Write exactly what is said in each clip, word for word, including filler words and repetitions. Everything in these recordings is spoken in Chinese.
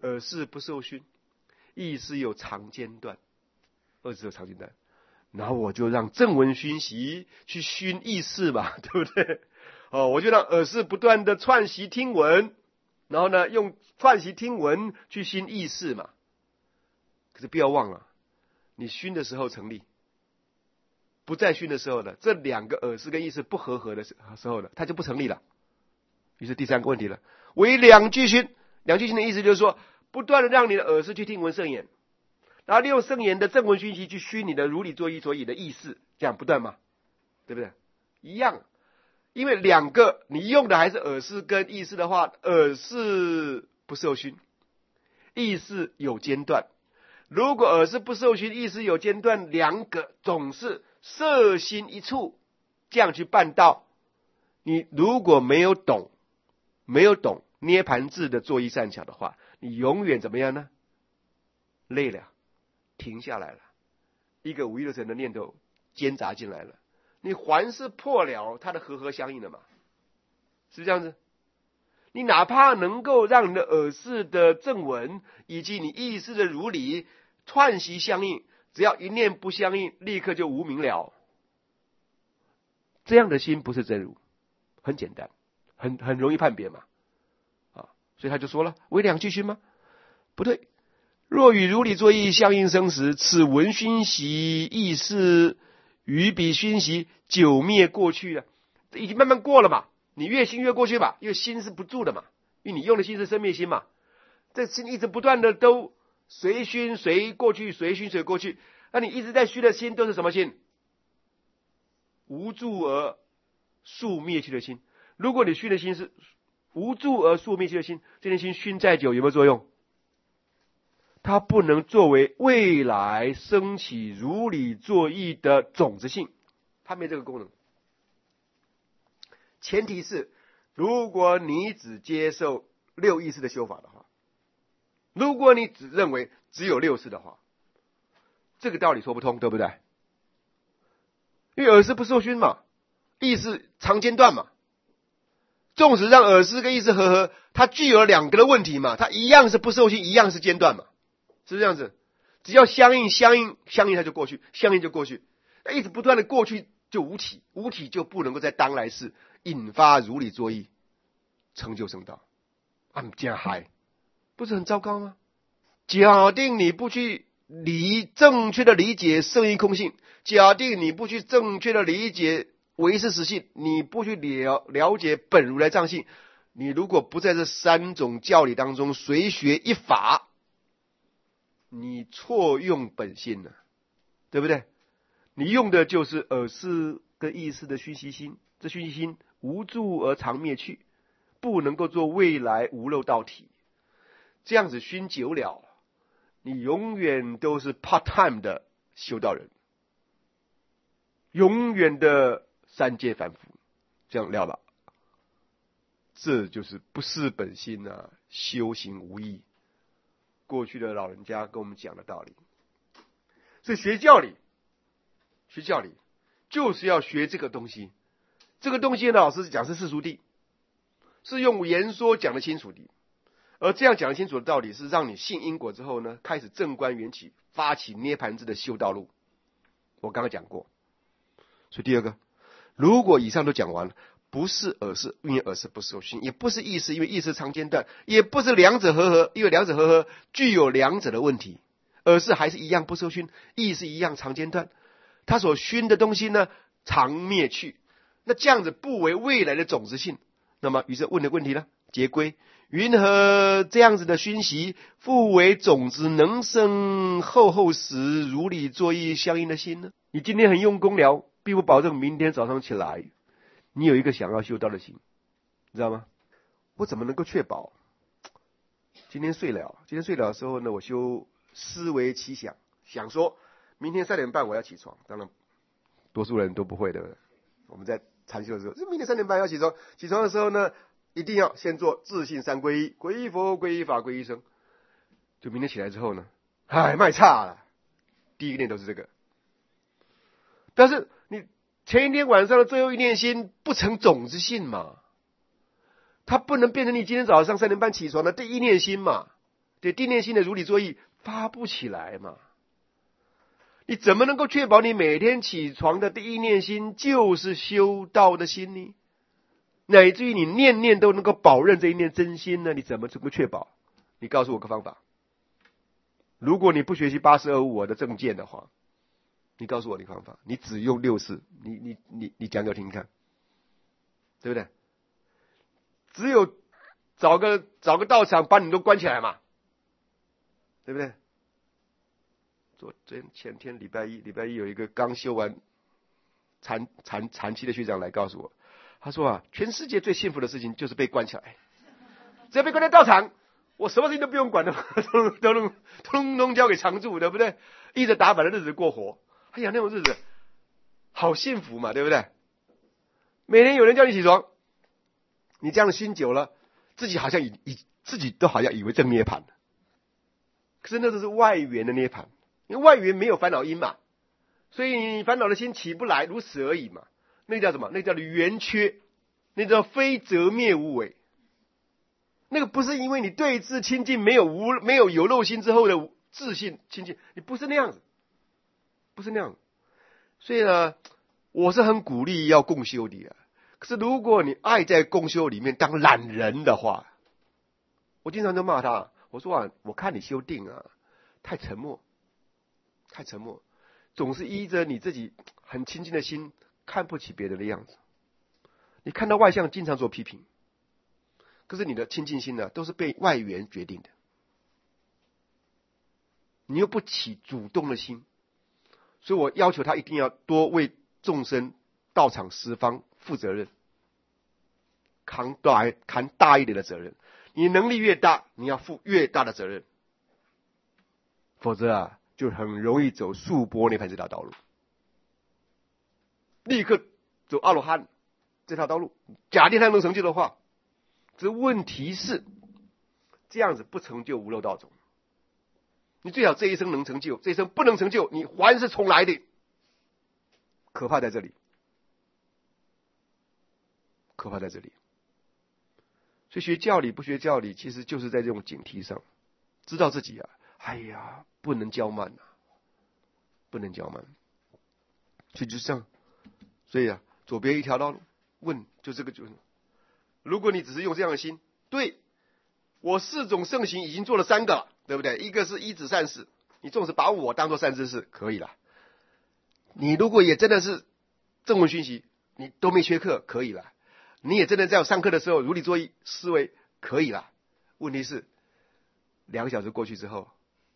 耳识不受熏，意识有常间断，二识有常间断。然后我就让正闻熏习去熏意识嘛，对不对？哦，我就让耳识不断的串习听闻，然后呢，用串习听闻去熏意识嘛。可是不要忘了，你熏的时候成立，不再熏的时候呢，这两个耳识跟意识不合合的时候呢，它就不成立了。于是第三个问题了，为两句熏。两句熏的意思就是说，不断的让你的耳识去听闻圣言，然后利用圣言的正闻熏习去熏你的如理作意所以的意识，这样不断嘛，对不对？一样，因为两个你用的还是耳识跟意识的话，耳识不受熏，意识有间断。如果耳识不受熏，意识有间断，两个总是摄心一处，这样去办道。你如果没有懂，没有懂涅盘智的作意善巧的话，你永远怎么样呢？累了，停下来了，一个五欲六尘的念头兼杂进来了，你还是破了它的和合相应的嘛，是不是这样子？你哪怕能够让你的耳识的正闻以及你意识的如理串习相应，只要一念不相应，立刻就无明了。这样的心不是真如，很简单，很很容易判别嘛，啊，所以他就说了，为两句熏吗？不对。若与如理作意相应生时，此闻熏习意识与彼熏习久灭过去了，已经慢慢过了嘛。你越心越过去吧，因为心是不住的嘛，因为你用的心是生灭心嘛，这心一直不断的都随熏随过去，随熏随过去，那你一直在熏的心都是什么心？无助而速灭去的心。如果你熏的心是无助而速灭去的心，这件心熏再久有没有作用？它不能作为未来升起如理作意的种子性，它没这个功能。前提是，如果你只接受六意识的修法的话，如果你只认为只有六识的话，这个道理说不通，对不对？因为耳识不受熏嘛，意识常间断嘛，纵使让耳识跟意识合合，它具有两个的问题嘛，它一样是不受熏，一样是间断嘛，是不是这样子？只要相应相应相应它就过去，相应就过去，那一直不断的过去就无体，无体就不能够在当来世引发如理作意成就圣道，啊，这样还不是很糟糕吗？假定你不去理正确的理解圣义空性，假定你不去正确的理解唯识实性，你不去了了解本如来藏性，你如果不在这三种教理当中随学一法，你错用本性了，对不对？你用的就是耳识跟意识的熏习心，这熏习心无助而常灭去，不能够做未来无漏道体。这样子熏久了，你永远都是 part time 的修道人，永远的三界凡夫，这样了吧？这就是不是本心啊，修行无益。过去的老人家跟我们讲的道理，所以学教理，学教理就是要学这个东西。这个东西呢，老师讲是世俗谛，是用言说讲得清楚的。而这样讲得清楚的道理，是让你信因果之后呢，开始正观缘起，发起涅盘智的修道路。我刚刚讲过。所以第二个，如果以上都讲完了，不是耳识，因为耳识不受熏，也不是意识，因为意识常间断，也不是两者合合，因为两者合合具有两者的问题。耳识还是一样不受熏，意识一样常间断，它所熏的东西呢，常灭去。那这样子不为未来的种子性，那么于是问的问题呢，结归云何这样子的熏习，复为种子能生后后时如理作意相应的心呢？你今天很用功了，并不保证明天早上起来你有一个想要修道的心，你知道吗？我怎么能够确保今天睡了今天睡了的时候呢，我修思维奇想，想说明天三点半我要起床，当然多数人都不会的。我们在禅修的时候，明天三点半要起床，起床的时候呢，一定要先做自信三皈依，皈依佛，皈依法，皈依僧。就明天起来之后呢，唉，卖差了，第一个念头是这个。但是你前一天晚上的最后一念心不成种子性嘛，它不能变成你今天早上三点半起床的第一念心嘛， 对，定念心的如理作意发不起来嘛。你怎么能够确保你每天起床的第一念心就是修道的心呢？乃至于你念念都能够保认这一念真心呢？你怎么怎么确保？你告诉我个方法。如果你不学习八十二无我的正见的话，你告诉我你方法，你只用六式，你你你你讲给我听看，对不对？只有找个找个道场把你都关起来嘛，对不对？昨天前天礼拜一礼拜一有一个刚修完禅禅禅期的学长来告诉我，他说啊，全世界最幸福的事情就是被关起来，只要被关在道场，我什么事情都不用管的，都都能通通交给常住，对不对？一直打板的日子过活，哎呀，那种日子好幸福嘛，对不对？每天有人叫你起床，你这样的心久了，自己好像以以自己都好像以为正涅槃，可是那都是外缘的涅槃，因为外缘没有烦恼因嘛，所以你烦恼的心起不来，如此而已嘛。那叫什么？那叫圆缺，那叫非则灭无为。那个不是因为你对治清净没有无没有有漏心之后的自信清净，你不是那样子，不是那样子。所以呢，我是很鼓励要共修的啊。可是如果你爱在共修里面当懒人的话，我经常就骂他，我说啊，我看你修定啊，太沉默，太沉默，总是依着你自己很清净的心，看不起别人的样子。你看到外相经常做批评，可是你的清净心呢，都是被外缘决定的，你又不起主动的心，所以我要求他一定要多为众生道场十方负责任，扛大扛大一点的责任。你能力越大，你要负越大的责任，否则啊，就很容易走速波涅槃这条道路，立刻走阿罗汉这条道路。假定他能成就的话，这问题是这样子不成就无漏道种。你最好这一生能成就，这一生不能成就，你还是重来的。可怕在这里，可怕在这里。所以学教理不学教理，其实就是在这种警惕上，知道自己啊，哎呀，不能骄慢啊，不能骄慢。所以就这样，所以啊，左边一条道路，问就这个就是，如果你只是用这样的心，对我四种圣行已经做了三个了，对不对？一个是依止善事，你纵使把我当作善知识可以了。你如果也真的是正文熏习，你都没缺课可以了。你也真的在上课的时候如理作意思维可以了。问题是两个小时过去之后，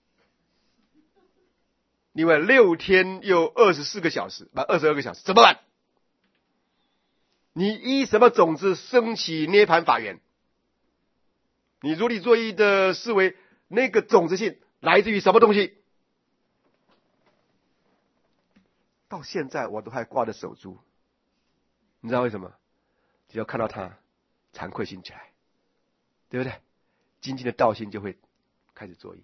另外六天又二十四个小时，把二十二个小时怎么办？你依什么种子升起涅槃法缘？你如理作意的思维，那个种子性来自于什么东西？到现在我都还挂着手珠，你知道为什么？只要看到他，惭愧心起来，对不对？精进的道心就会开始作意。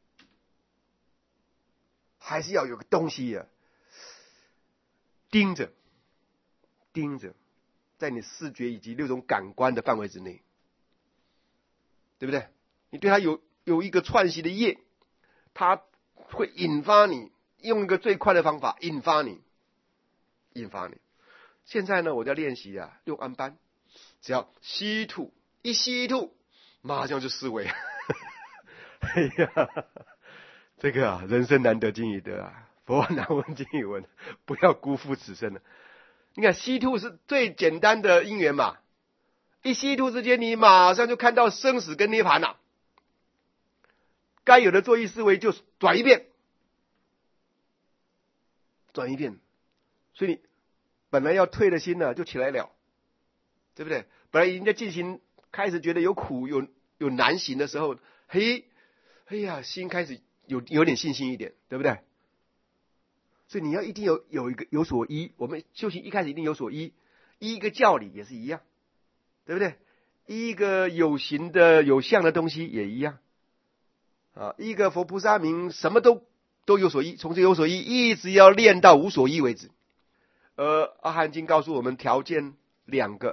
还是要有个东西啊，盯着，盯着，在你视觉以及六种感官的范围之内，对不对？你对他有有一个串习的业，他会引发你，用一个最快的方法引发你，引发你。现在呢，我在练习啊，用安般，只要吸吐，一吸一吐，马上就思维。哎呀，这个啊，人生难得今已得啊，佛难闻今已闻，不要辜负此生了。你看吸吐是最简单的因缘嘛，一吸吐之间，你马上就看到生死跟涅槃了。该有的作意思维就转一遍，转一遍，所以你本来要退的心呢，就起来了，对不对？本来已经在进行，开始觉得有苦有有难行的时候，嘿，哎呀，心开始有有点信心一点，对不对？所以你要一定有有一个有所依，我们修行一开始一定有所依，依一个教理也是一样，对不对？依一个有形的有相的东西也一样，啊，一个佛菩萨名什么都都有所依，从这有所依一直要练到无所依为止。而阿含经告诉我们条件两个，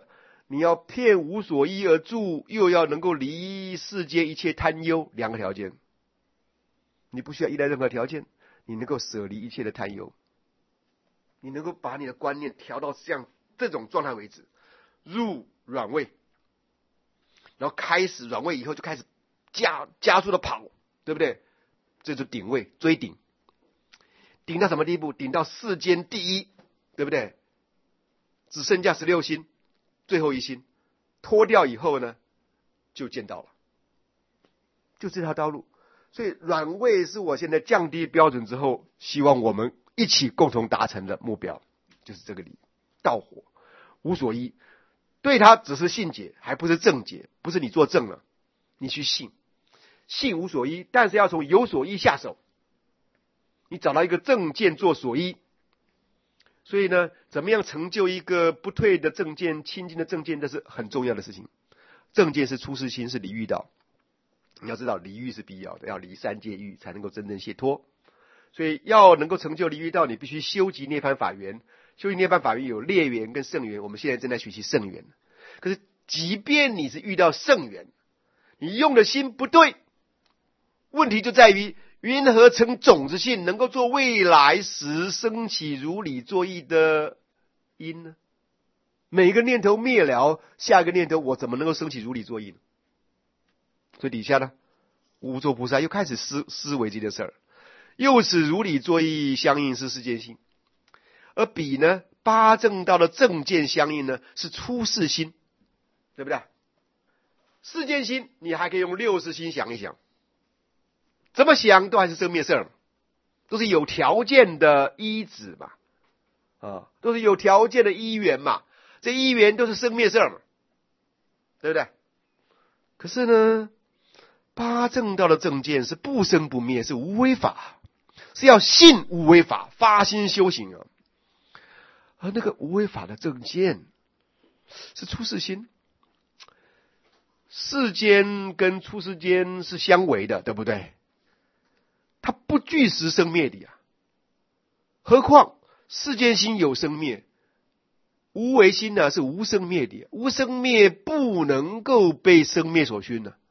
你要片无所依而住，又要能够离世间一切贪忧，两个条件。你不需要依赖任何条件，你能够舍离一切的贪忧，你能够把你的观念调到像这种状态为止，入软位，然后开始软位以后就开始加加速的跑，对不对？这就是顶位，追顶，顶到什么地步？顶到世间第一，对不对？只剩下十六星，最后一星脱掉以后呢，就见到了，就这条道路。所以软位是我现在降低标准之后，希望我们一起共同达成的目标，就是这个理。道火无所依，对他只是信解，还不是正解，不是你做正了，你去信，信无所依，但是要从有所依下手，你找到一个正见做所依。所以呢，怎么样成就一个不退的正见、清净的正见，这是很重要的事情。正见是出世心，是离欲道。你要知道离欲是必要的，要离三界欲才能够真正解脱。所以要能够成就离欲道，你必须修习涅槃法缘。修习涅槃法缘有劣缘跟胜缘，我们现在正在学习胜缘。可是即便你是遇到胜缘，你用的心不对，问题就在于云何成种子性，能够做未来时升起如理作意的因呢？每一个念头灭了，下一个念头我怎么能够升起如理作意呢？所以底下呢，无作菩萨又开始思思维这件事儿，又是如理作意相应是世间心，而彼呢八正道的正见相应呢是出世心，对不对？世间心你还可以用六识心想一想，怎么想都还是生灭事儿，都是有条件的依止嘛，啊，都是有条件的依缘嘛，这依缘都是生灭事儿嘛，对不对？可是呢，八正道的正见是不生不灭，是无为法，是要信无为法，发心修行啊。而那个无为法的正见是出世心，世间跟出世间是相违的，对不对？它不具实生灭的呀，何况世间心有生灭，无为心呢是无生灭的，无生灭不能够被生灭所熏呢。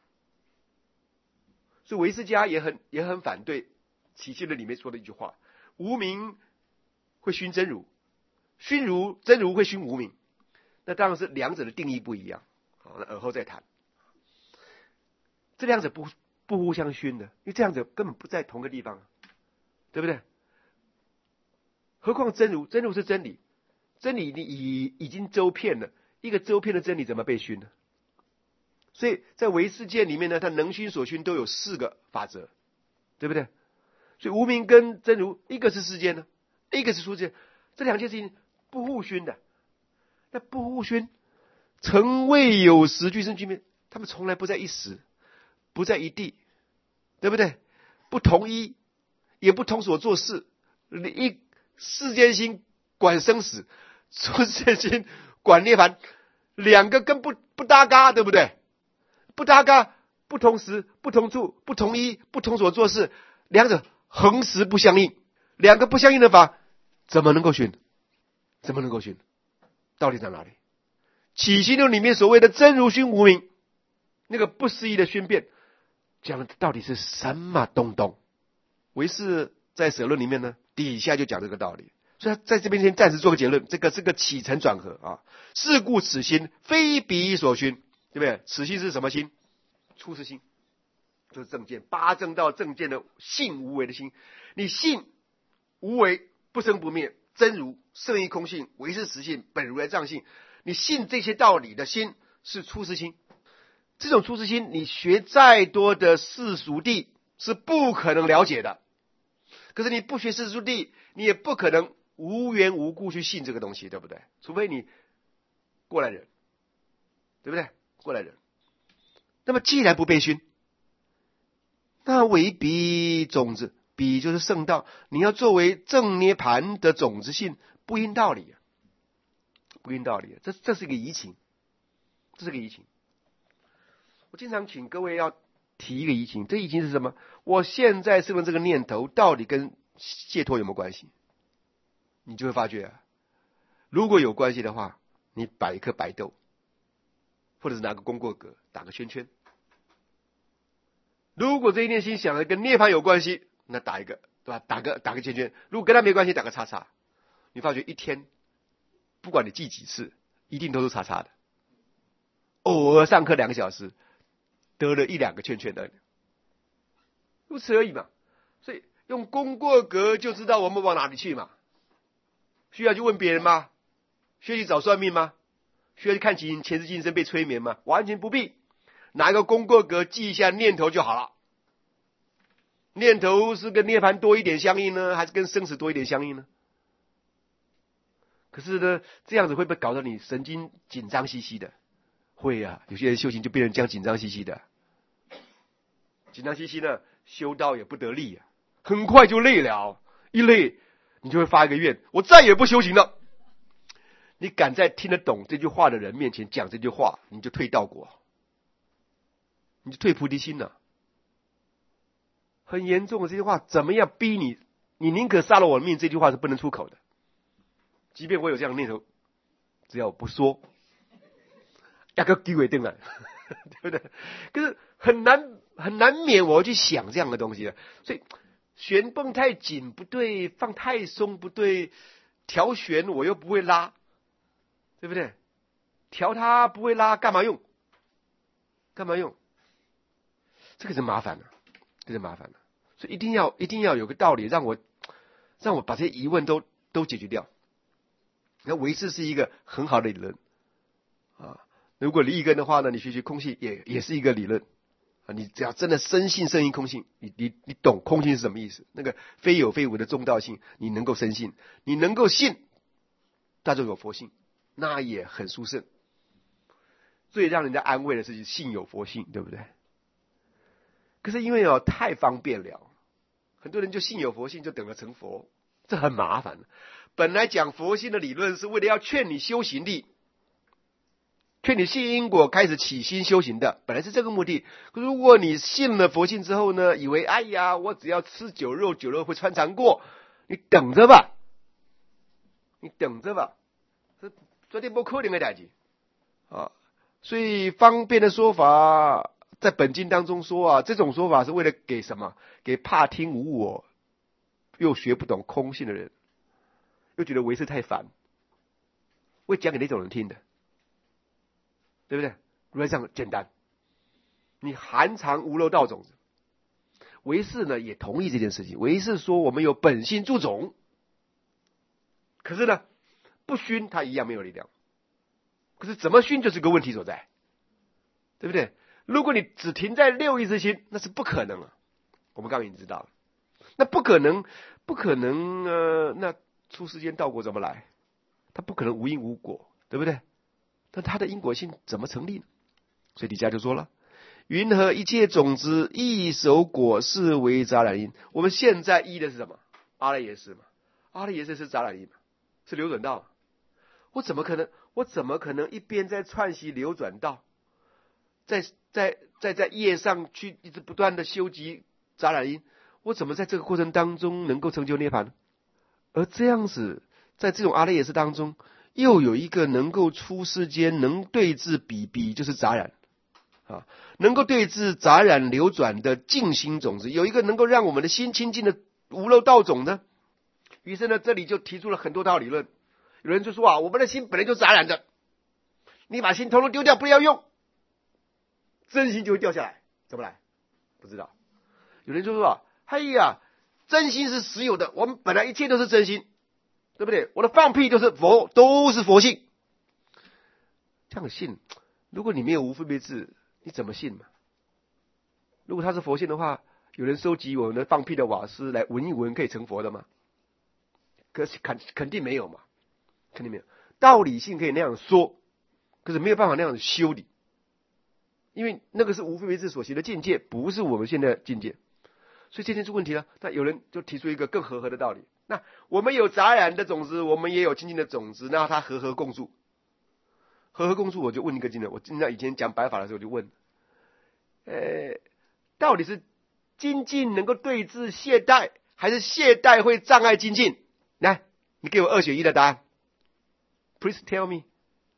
所以唯识家也很也很反对起信论里面说的一句话：无明会熏真如，熏如真如会熏无明。那当然是两者的定义不一样，好，那而后再谈。这两者不不互相熏的，因为这样子根本不在同个地方，对不对？何况真如，真如是真理，真理你已已经周遍了，一个周遍的真理怎么被熏呢？所以在唯识界里面呢，它能熏所熏都有四个法则，对不对？所以无明跟真如，一个是世间呢，一个是出世间，这两件事情不互熏的。那不互熏，曾未有时俱生俱灭，他们从来不在一时，不在一地，对不对？不同一，也不同所做事。一世间心管生死，出世间心管涅槃，两个根不不搭嘎，对不对？不搭嘎，不同时，不同处，不同一，不同所做事，两者恒时不相应，两个不相应的法，怎么能够熏？怎么能够熏？到底在哪里？起心论里面所谓的真如熏无明，那个不思议的熏变，讲的到底是什么东东？唯识在舍论里面呢，底下就讲这个道理。所以在这边先暂时做个结论，这个是个起承转合啊。是故此心非彼所熏，对不对？此心是什么心？出世心，就是正见，八正道正见的性无为的心。你信无为不生不灭，真如圣义空性，唯是实性，本如来藏性，你信这些道理的心是出世心。这种出世心，你学再多的世俗谛是不可能了解的。可是你不学世俗谛，你也不可能无缘无故去信这个东西，对不对？除非你过来人，对不对？过来人。那么既然不被熏，那为彼种子，彼就是圣道，你要作为正涅盘的种子性，不应道理，不应道理，这这是一个疑情，这是个疑情。我经常请各位要提一个疑情，这疑情是什么？我现在生的这个念头，到底跟解脱有没有关系？你就会发觉啊，如果有关系的话，你摆一颗白豆， 或者是拿个功过格打个圈圈。如果这一念心想的跟涅槃有关系，那打一个，对吧？打个打个圈圈。如果跟他没关系，打个叉叉。你发觉一天，不管你记几次，一定都是叉叉的。偶尔上课两个小时，得了一两个圈圈的，如此而已嘛。所以用功过格就知道我们往哪里去嘛。需要去问别人吗？需要去找算命吗？需要去看前前世今生被催眠吗？完全不必，拿一个功过格记一下念头就好了。念头是跟涅槃多一点相应呢，还是跟生死多一点相应呢？可是呢，这样子会不会搞得你神经紧张兮兮的？会啊，有些人修行就变成这样紧张兮兮的，紧张兮兮的，修道也不得力啊，很快就累了，一累你就会发一个愿，我再也不修行了。你敢在听得懂这句话的人面前讲这句话，你就退道果，你就退菩提心了。很严重的这句话怎么样逼你？你宁可杀了我的命，这句话是不能出口的。即便我有这样的念头，只要我不说，压个机会定了，对不对？可是很难很难免我要去想这样的东西的，所以弦绷太紧不对，放太松不对，调弦我又不会拉，对不对？调它不会拉，干嘛用？干嘛用？这个是麻烦的，这是麻烦的。所以一定要一定要有个道理，让我让我把这些疑问都都解决掉。那唯识是一个很好的理论啊。如果立根的话呢，你学学空性也也是一个理论啊。你只要真的深信深信空性，你你你懂空性是什么意思？那个非有非无的中道性，你能够深信，你能够信，那就有佛性，那也很殊胜。最让人家安慰的是信有佛性，对不对？可是因为哦太方便了，很多人就信有佛性就等着成佛，这很麻烦。本来讲佛性的理论是为了要劝你修行力，劝你信因果开始起心修行的，本来是这个目的。如果你信了佛性之后呢，以为哎呀我只要吃酒肉，酒肉会穿肠过，你等着吧，你等着吧，这绝对不可能的事情啊。所以方便的说法在本经当中说啊，这种说法是为了给什么？给怕听无我又学不懂空性的人，又觉得唯识太烦，会讲给那种人听的，对不对？如来这样简单，你含藏无漏道种子。唯识呢也同意这件事情，唯识说我们有本性助种，可是呢不熏它一样没有力量。可是怎么熏就是个问题所在，对不对？如果你只停在六意之心，那是不可能了。我们刚刚已经知道了，那不可能，不可能。呃，那出世间道果怎么来？它不可能无因无果，对不对？但它的因果性怎么成立呢？所以底下就说了：云何一切种子一手果是为杂染因？我们现在依的是什么？阿赖耶识嘛，阿赖耶识是杂染因嘛，是流转道嘛。我怎么可能？我怎么可能一边在串习流转道，在在在在业上去一直不断的修集杂染因？我怎么在这个过程当中能够成就涅槃呢？而这样子，在这种阿赖耶识当中，又有一个能够出世间能对治比比就是杂染啊，能够对治杂染流转的净心种子，有一个能够让我们的心清净的无漏道种呢。于是呢，这里就提出了很多套理论。有人就说啊，我们的心本来就杂染的，你把心统统丢掉，不要用，真心就会掉下来，怎么来？不知道。有人就说啊，哎呀，真心是实有的，我们本来一切都是真心，对不对？我的放屁就是佛，都是佛性。这样信，如果你没有无分别智，你怎么信嘛？如果他是佛性的话，有人收集我们的放屁的瓦斯来闻一闻，可以成佛的吗？可是肯肯定没有嘛。肯定没有，道理性可以那样说，可是没有办法那样子修理，因为那个是无分别智所行的境界，不是我们现在的境界，所以这件出问题了。那有人就提出一个更和合的道理，那我们有杂染的种子，我们也有清净的种子，那它和合共住，和合共住。我就问一个经人，我经常以前讲白法的时候就问，呃，到底是精进能够对治懈怠，还是懈怠会障碍精进？来，你给我二选一的答案。Please tell me，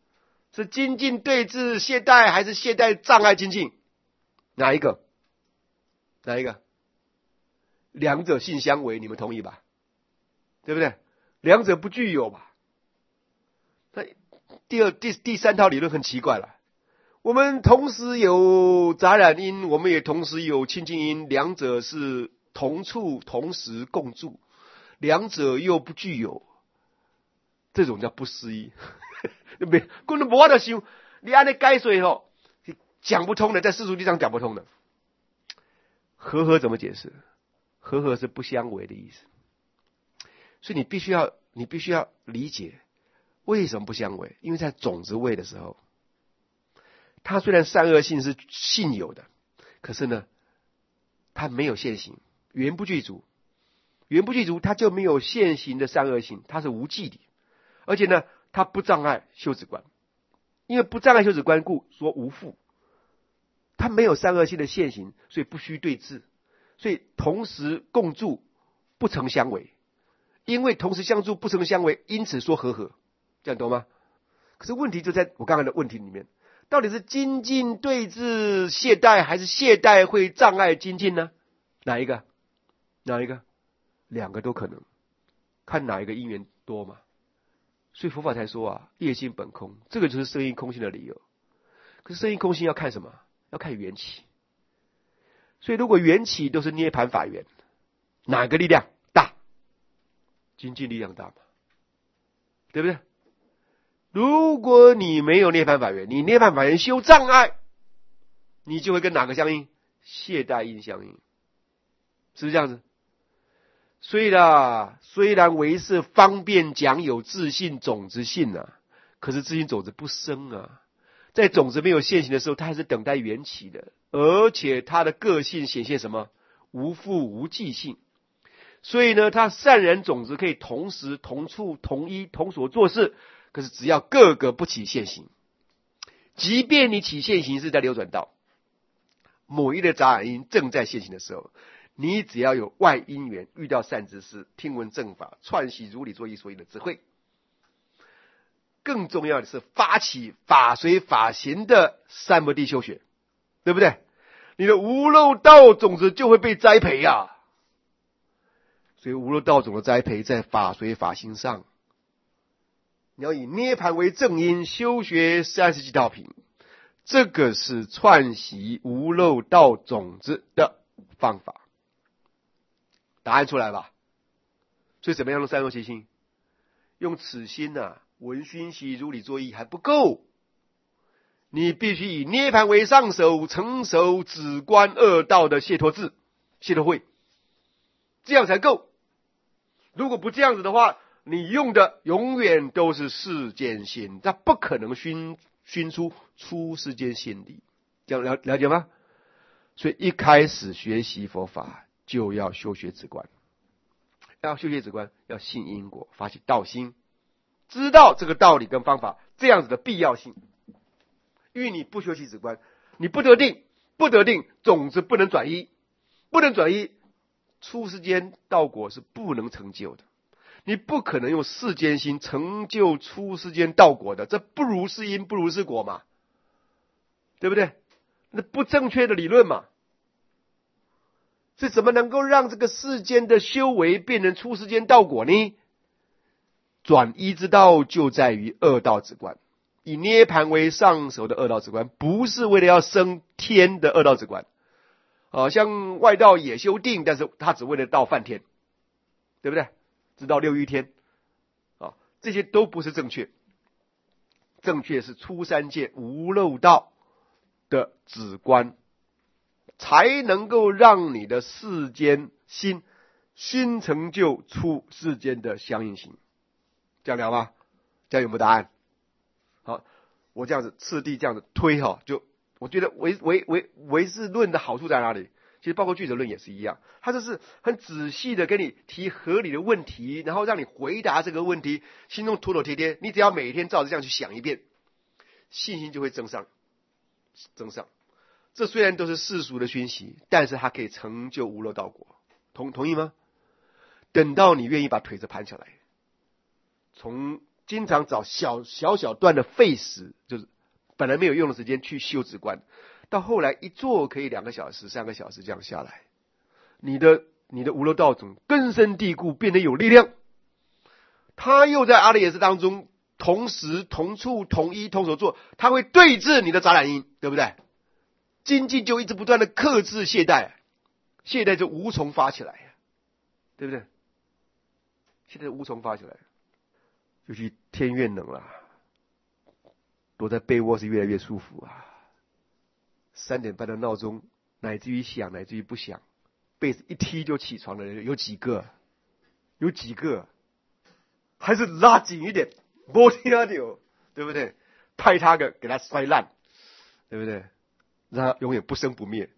是精进对治懈怠，还是懈怠障碍精进？哪一个？哪一个？两者性相违，你们同意吧？对不对？两者不具有吧？那第二、第第三套理论很奇怪了。我们同时有杂染因，我们也同时有清净因，两者是同处同时共住，两者又不具有，这种叫不思议。没，根本没法想，你按那解说吼，讲不通的，在世俗地上讲不通的。和合怎么解释？和合是不相违的意思，所以你必须要，你必须要理解为什么不相违。因为在种子位的时候，它虽然善恶性是性有的，可是呢，它没有现行，缘不具足，缘不具足，它就没有现行的善恶性，它是无记的，而且呢，它不障碍修止观，因为不障碍修止观故说无复，它没有善恶性的现行，所以不需对治，所以同时共住不成相违，因为同时相住不成相违，因此说和合，这样懂吗？可是问题就在我刚才的问题里面，到底是精进对治懈怠，还是懈怠会障碍精进呢？哪一个？哪一个？两个都可能，看哪一个因缘多嘛。所以佛法才说啊，业心本空，这个就是生因空性的理由。可是生因空性要看什么？要看缘起。所以如果缘起都是涅槃法缘，哪个力量大？精进力量大嘛，对不对？如果你没有涅槃法缘，你涅槃法缘修障碍，你就会跟哪个相应？懈怠因相应，是不是这样子？所以啦，虽然唯是方便讲有自信种子性啊，可是自信种子不生啊，在种子没有现行的时候，它还是等待缘起的，而且它的个性显现什么？无复无记性。所以呢，它善人种子可以同时同处同一同所做事，可是只要各个不起现行，即便你起现行是在流转道，某一的杂染因正在现行的时候，你只要有外因缘，遇到善知识，听闻正法，串习如理作意所以的智慧，更重要的是发起法随法行的三摩地修学，对不对？你的无漏道种子就会被栽培呀、啊。所以无漏道种的栽培在法随法行上，你要以涅槃为正因，修学三十几道品，这个是串习无漏道种子的方法。答案出来吧？所以怎么样用三恶习性？用此心啊，闻熏习如理作意还不够，你必须以涅槃为上首，成熟止观二道的解脱智、解脱慧，这样才够。如果不这样子的话，你用的永远都是世间心，它不可能熏熏出出世间心理，这样了了解吗？所以一开始学习佛法就要修学止观，要修学止观，要信因果，发起道心，知道这个道理跟方法这样子的必要性。因为你不修习止观，你不得定，不得定，种子不能转移，不能转移，出世间道果是不能成就的。你不可能用世间心成就出世间道果的，这不如是因，不如是果嘛，对不对？那不正确的理论嘛。所以怎么能够让这个世间的修为变成出世间道果呢？转依之道就在于二道止观，以涅槃为上首的二道止观，不是为了要升天的二道止观。啊，像外道也修定，但是他只为了到梵天，对不对？直到六欲天，啊，这些都不是正确。正确是出三界无漏道的止观，才能够让你的世间心心成就出世间的相应行。这样聊吗？这样有没有答案？好，我这样子次第这样子推哈，就我觉得唯唯唯唯识论的好处在哪里？其实包括俱舍论也是一样，他就是很仔细的跟你提合理的问题，然后让你回答这个问题，心中妥妥帖帖。你只要每天照着这样去想一遍，信心就会增上，增上。这虽然都是世俗的熏习，但是它可以成就无漏道果。同同意吗？等到你愿意把腿子盘起来，从经常找小小小段的废时，就是本来没有用的时间去修止观，到后来一做可以两个小时、三个小时这样下来，你的你的无漏道种根深蒂固，变得有力量。他又在阿赖耶识当中同时同处同一同所做，他会对治你的杂染因，对不对？精进就一直不断的克制懈怠，懈怠就无从发起来，对不对？现在无从发起来，尤其天越冷了，躲在被窝是越来越舒服啊。三点半的闹钟，乃至于响，乃至于不响，被子一踢就起床的人有几个？有几个？还是拉紧一点，没听到，对不对？拍他个，给他摔烂，对不对？让他永远不生不灭。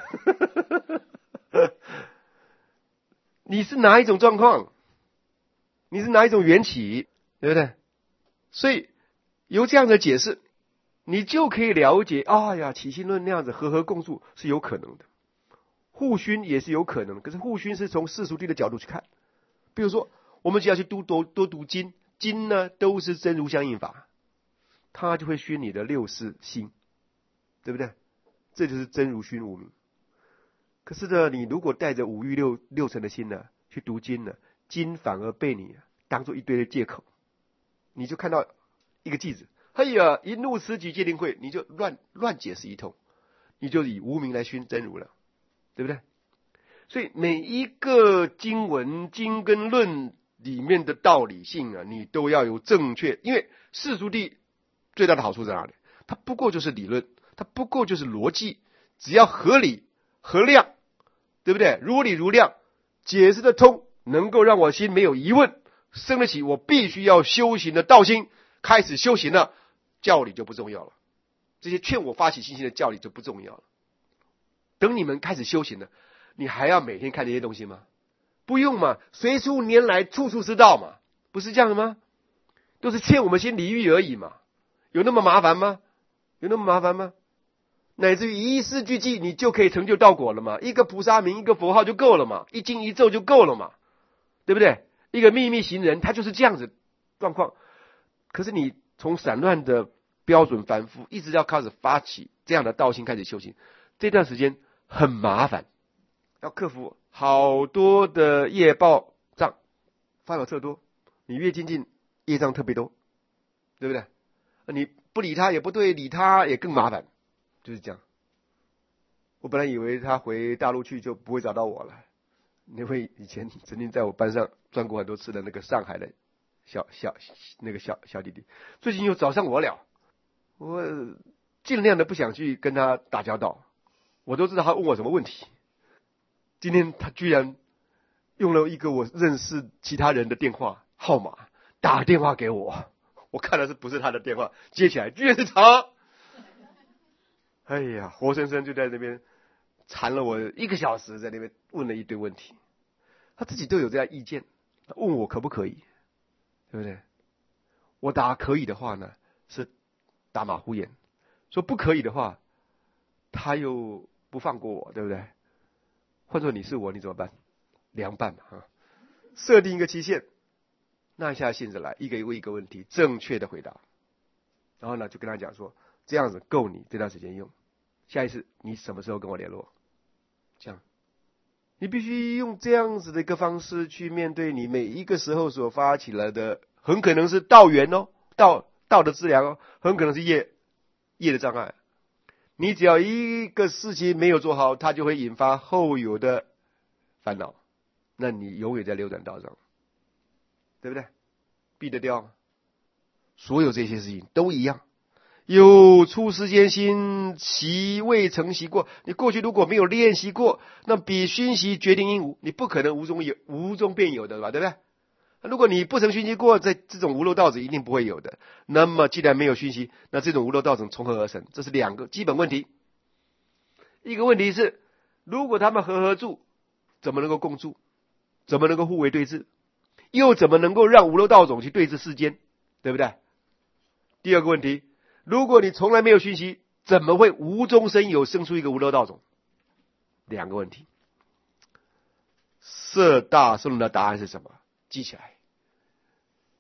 你是哪一种状况？你是哪一种缘起，对不对？所以由这样的解释，你就可以了解，哎呀，起心论那样子和合共住是有可能的，互熏也是有可能的。可是互熏是从世俗谛的角度去看，比如说我们只要去多多多读经，经呢都是真如相应法，它就会熏你的六识心，对不对？这就是真如熏无明。可是呢，你如果带着五欲六六尘的心呢去读经呢，经反而被你当做一堆的借口，你就看到一个句子，哎呀，一怒此举戒定慧，你就乱乱解释一通，你就以无明来熏真如了，对不对？所以每一个经文经跟论里面的道理性啊，你都要有正确，因为世俗谛最大的好处在哪里？它不过就是理论，它不过就是逻辑，只要合理合量，对不对？如理如量，解释得通，能够让我心没有疑问，生得起我必须要修行的道心，开始修行了，教理就不重要了，这些劝我发起信心的教理就不重要了。等你们开始修行了，你还要每天看这些东西吗？不用嘛，随处拈来，处处是道嘛，不是这样的吗？都是欠我们心离欲而已嘛，有那么麻烦吗？有那么麻烦吗？乃至于一世俱记，你就可以成就道果了嘛？一个菩萨名，一个佛号就够了嘛？一经一咒就够了嘛？对不对？一个秘密行人，他就是这样子状况。可是你从散乱的标准反复，一直要开始发起这样的道心，开始修行，这段时间很麻烦，要克服好多的业报障，烦恼特多。你越精进，业障特别多，对不对？你不理他也不对，理他也更麻烦，就是这样。我本来以为他回大陆去就不会找到我了，因为以前曾经在我班上转过很多次的那个上海的小小那个小小弟弟，最近又找上我了。我尽量的不想去跟他打交道，我都知道他问我什么问题。今天他居然用了一个我认识其他人的电话号码打电话给我，我看的是不是他的电话，接起来居然是他。哎呀，活生生就在那边缠了我一个小时，在那边问了一堆问题，他自己都有这样意见，他问我可不可以，对不对？我答可以的话呢，是打马虎眼；说不可以的话，他又不放过我，对不对？换作你是我，你怎么办？凉拌嘛，啊，设定一个期限，耐下性子来，一个一个一个问题正确的回答，然后呢，就跟他讲说，这样子够你这段时间用，下一次你什么时候跟我联络？这样，你必须用这样子的一个方式去面对你每一个时候所发起来的，很可能是道缘哦，道道的资粮哦，很可能是业业的障碍。你只要一个事情没有做好，它就会引发后有的烦恼，那你永远在流转道上，对不对？避得掉吗？所有这些事情都一样。有出世间心，习未曾习过。你过去如果没有练习过，那比熏习决定因无，你不可能无中有无中便有的，对吧？对不对？如果你不曾熏习过，在这种无漏道子一定不会有的。那么既然没有熏习，那这种无漏道子从何而生？这是两个基本问题。一个问题是，如果他们合合住，怎么能够共住？怎么能够互为对峙？又怎么能够让无漏道种去对峙世间？对不对？第二个问题，如果你从来没有熏习，怎么会无中生有，生出一个无漏道种？两个问题。色大圣的答案是什么？记起来，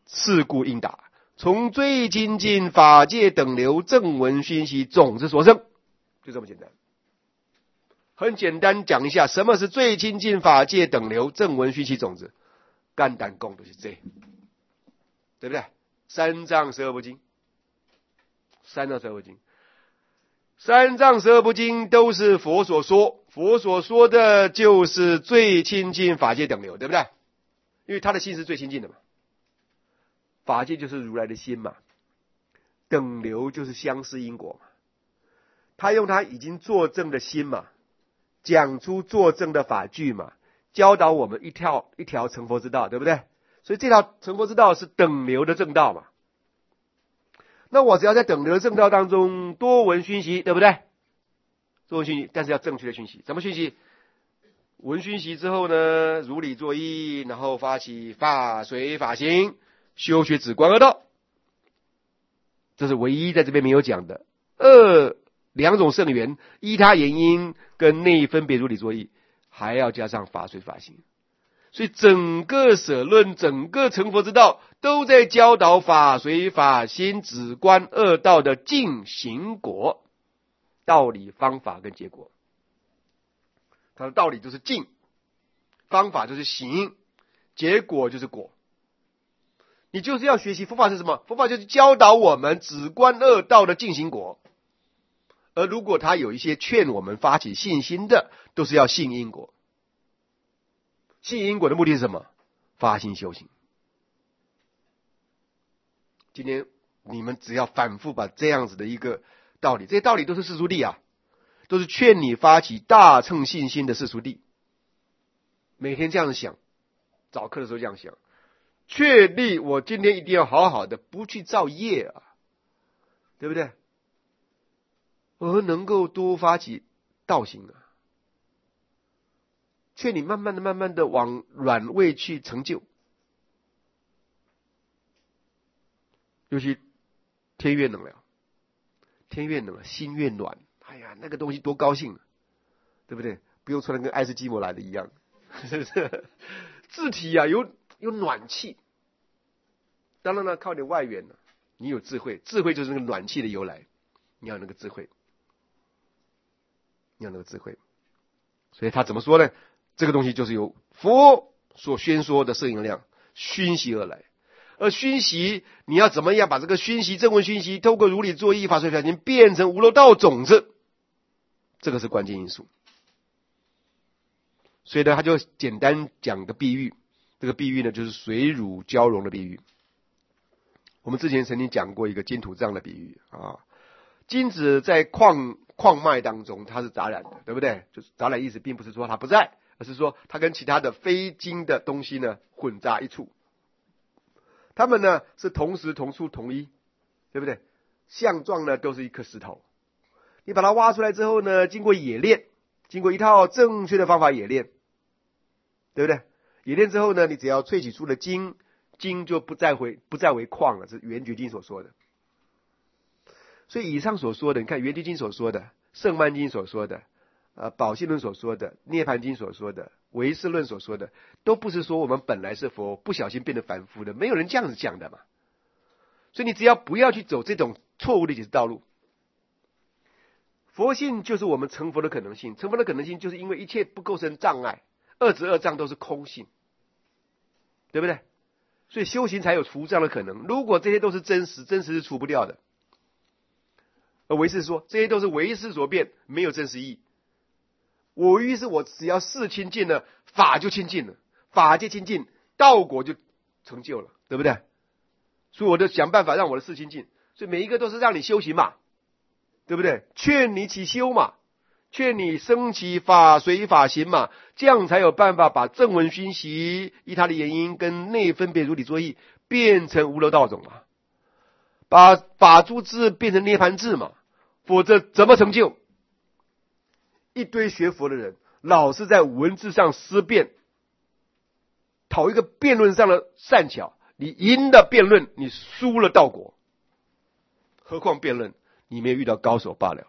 是故应答。从最亲近法界等流正闻熏习种子所生，就这么简单。很简单讲一下，什么是最亲近法界等流正闻熏习种子？肝胆共都是这，对不对？三藏十二部经，三藏十二部经，三藏十二部经都是佛所说，佛所说的就是最亲近法界等流，对不对？因为他的心是最亲近的嘛。法界就是如来的心嘛，等流就是相似因果嘛。他用他已经作证的心嘛，讲出作证的法句嘛，教导我们一条一条成佛之道，对不对？所以这条成佛之道是等流的正道嘛。那我只要在等流的正道当中多闻熏习，对不对？多闻熏习，但是要正确的熏习。怎么熏习？闻熏习之后呢，如理作意，然后发起法随法行，修学止观二道，这是唯一在这边没有讲的。二两种圣缘，依他原因跟内分别如理作意，还要加上法随法行。所以整个舍论，整个成佛之道，都在教导法随法行止观二道的进行果，道理、方法跟结果。它的道理就是进，方法就是行，结果就是果。你就是要学习佛法是什么？佛法就是教导我们止观二道的进行果。而如果他有一些劝我们发起信心的，都是要信因果。信因果的目的是什么？发心修行。今天你们只要反复把这样子的一个道理，这些道理都是世俗谛啊，都是劝你发起大乘信心的世俗谛。每天这样想，早课的时候这样想，确立我今天一定要好好的，不去造业啊，对不对？而能够多发起道行啊，劝你慢慢的、慢慢的往软位去成就。尤其天越冷了，天越冷了，心越暖。哎呀，那个东西多高兴啊，对不对？不用穿的跟爱斯基摩来的一样，是不是？自体啊，有有暖气。当然了，靠点外援呢、啊，你有智慧，智慧就是那个暖气的由来，你要有那个智慧，你要有那个智慧。所以他怎么说呢？这个东西就是由佛所宣说的摄引量熏习而来。而熏习，你要怎么样把这个熏习正闻熏习透过如理作意法随法行变成无漏道种子，这个是关键因素。所以呢，他就简单讲个比喻，这个比喻呢就是水乳交融的比喻。我们之前曾经讲过一个金土藏的比喻啊，金子在矿矿脉当中它是杂染的，对不对？就是杂染意思并不是说它不在，而是说它跟其他的非金的东西呢混杂一处。它们呢是同时同出同一，对不对？相状呢都是一颗石头，你把它挖出来之后呢，经过冶炼，经过一套正确的方法冶炼，对不对？冶炼之后呢，你只要萃取出了金，金就不再回不再为矿了，是圆觉经所说的。所以以上所说的，你看圆觉经所说的，圣曼经所说的，呃，宝性论所说的，涅盘经所说的，唯识论所说的，都不是说我们本来是佛，不小心变得凡夫的，没有人这样子讲的嘛。所以你只要不要去走这种错误的解释道路。佛性就是我们成佛的可能性，成佛的可能性就是因为一切不构成障碍，二执二障都是空性，对不对？所以修行才有除障的可能。如果这些都是真实，真实是除不掉的。而唯识说这些都是唯识所变，没有真实意义。我于是我只要事清净了，法就清净了，法界清净，道果就成就了，对不对？所以我就想办法让我的事清净，所以每一个都是让你修行嘛，对不对？劝你起修嘛，劝你升起法随法行嘛，这样才有办法把正闻熏习依他的原因跟内分别如理作意变成无漏道种嘛，把法诸智变成涅盘智嘛，否则怎么成就？一堆学佛的人老是在文字上思辨，讨一个辩论上的善巧，你赢了辩论，你输了道果，何况辩论你没有遇到高手罢了。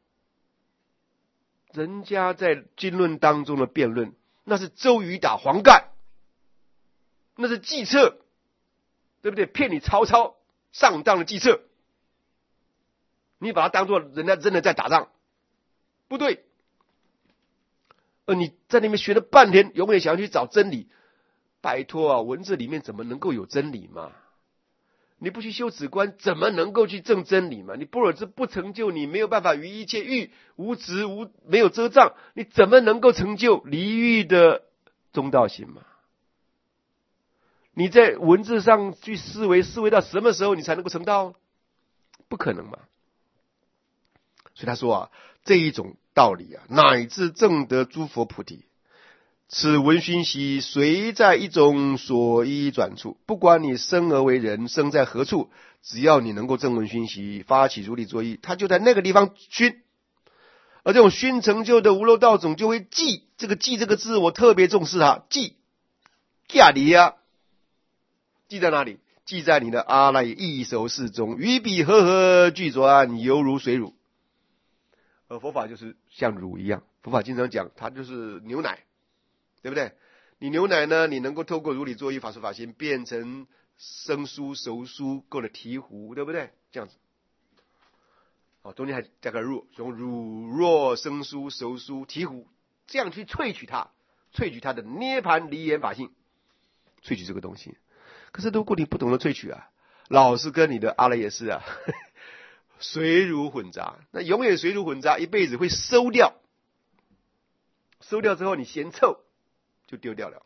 人家在经论当中的辩论，那是周瑜打黄盖，那是计策，对对不对？骗你曹操上当的计策，你把它当作人家真的在打仗，不对。而你在那边学了半天，永远想要去找真理，拜托啊，文字里面怎么能够有真理嘛？你不去修止观，怎么能够去证真理嘛？你般若智不成就，你没有办法于一切欲无执无没有遮障，你怎么能够成就离欲的中道行嘛？你在文字上去思维，思维到什么时候你才能够成道？不可能嘛。所以他说啊，这一种道理啊，乃至正得诸佛菩提，此闻熏习随在一种所依转处，不管你生而为人，生在何处，只要你能够正闻熏习，发起如理作意，他就在那个地方熏。而这种熏成就的无漏道种就会记，这个记这个字我特别重视它，记驾离啊，记在哪里？记在你的阿赖耶意熟识中，于彼和合俱转，犹如水乳。而佛法就是像乳一样，佛法经常讲它就是牛奶，对不对？你牛奶呢，你能够透过如理作意法说法心变成生酥熟酥，够了醍醐，对不对？这样子，好，中间还加个若，从乳若生酥熟酥醍醐，这样去萃取它，萃取它的涅盘离言法性，萃取这个东西。可是如果你不懂得萃取啊，老是跟你的阿赖耶识啊呵呵水乳混杂，那永远水乳混杂，一辈子会馊掉，馊掉之后你嫌臭，就丢掉了，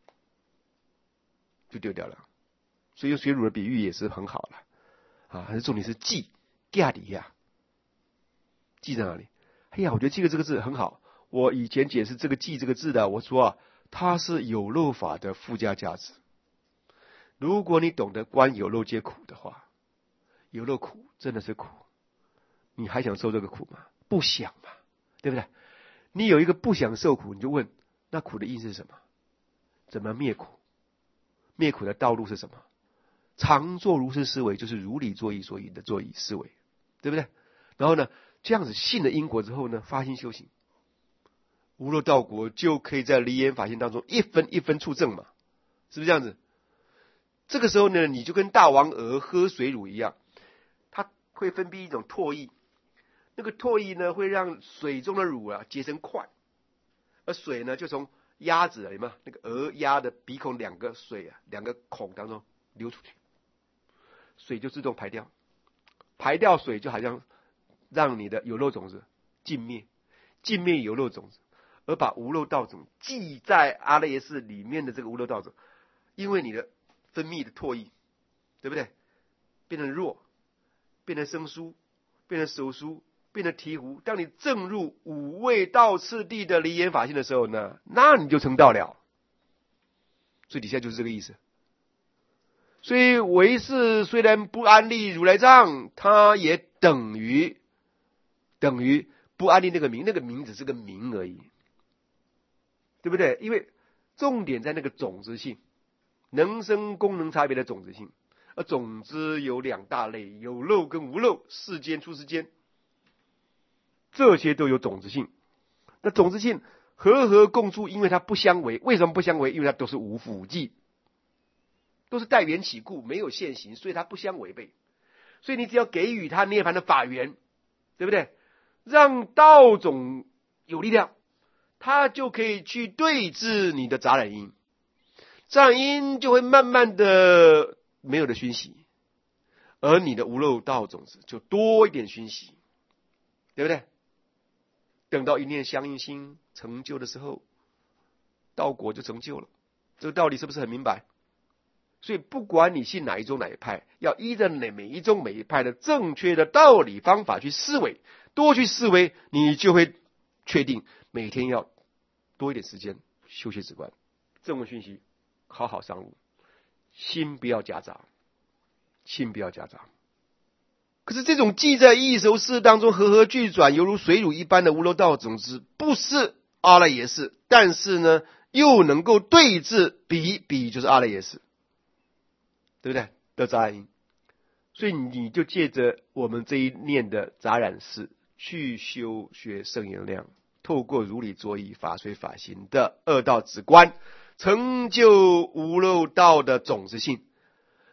就丢掉了。所以用水乳的比喻也是很好了啊。还是重点是记驾离呀，记在哪里？哎呀，我觉得记个这个字很好。我以前解释这个记这个字的，我说啊，它是有漏法的附加价值。如果你懂得观有漏皆苦的话，有漏苦真的是苦，你还想受这个苦吗？不想嘛，对不对？你有一个不想受苦，你就问，那苦的意思是什么？怎么灭苦？灭苦的道路是什么？常做如是思维，就是如理作意所以的作意思维，对不对？然后呢，这样子信了因果之后呢，发心修行，无漏道果就可以在离言法性当中一分一分处证嘛，是不是这样子？这个时候呢，你就跟大王鹅喝水乳一样，它会分泌一种唾液，那个唾液呢会让水中的乳啊结成块，而水呢就从鸭子有没有那个鹅鸭的鼻孔两个水啊两个孔当中流出去，水就自动排掉，排掉水就好像让你的有漏种子尽灭，尽灭有漏种子，而把无漏道种记在阿赖耶识里面的这个无漏道种，因为你的分泌的唾液，对不对？变成弱，变成生疏，变成熟疏，变成醍醐。当你证入五味道次第的离言法性的时候呢，那你就成道了。所以底下就是这个意思。所以唯识虽然不安立如来藏，它也等于等于不安立那个名，那个名只是个名而已，对不对？因为重点在那个种子性。能生功能差别的种子性，而种子有两大类，有漏跟无漏，世间出世间，这些都有种子性。那种子性和合共住，因为它不相违。为什么不相违？因为它都是无辅剂，都是待缘起故，没有现行，所以它不相违背。所以你只要给予它涅槃的法缘，对不对？让道种有力量，它就可以去对治你的杂染因。杂染因就会慢慢的没有了熏习，而你的无漏道种子就多一点熏习，对不对？等到一念相应心成就的时候，道果就成就了。这个道理是不是很明白？所以不管你信哪一宗哪一派，要依着哪每一宗每一派的正确的道理方法去思维，多去思维，你就会确定每天要多一点时间修学止观，正闻熏习，好好上路，心不要夹杂，心不要夹杂。可是这种记在意熟识当中和合俱转，犹如水乳一般的无漏道种子，不是阿赖耶识，但是呢，又能够对治彼，彼就是阿赖耶识，对不对？的杂染因，所以你就借着我们这一念的杂染识去修学圣言量，透过如理作意法随法行的二道止观，成就无漏道的种子性，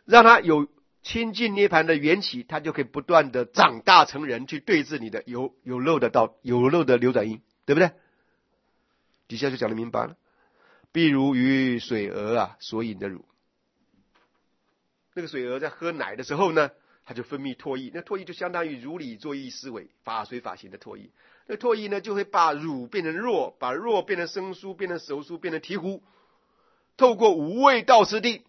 让他有亲近涅槃的缘起，他就可以不断的长大成人，去对治你的有有漏的道有漏的流转因，对不对？底下就讲得明白了。譬如于水鹅啊所饮的乳，那个水鹅在喝奶的时候呢，它就分泌唾液，那唾液就相当于如理作意思维法随法行的唾液。那唾液呢，就会把乳变成弱，把弱变成生疏，变成熟疏，变成醍醐，透过无味道次第，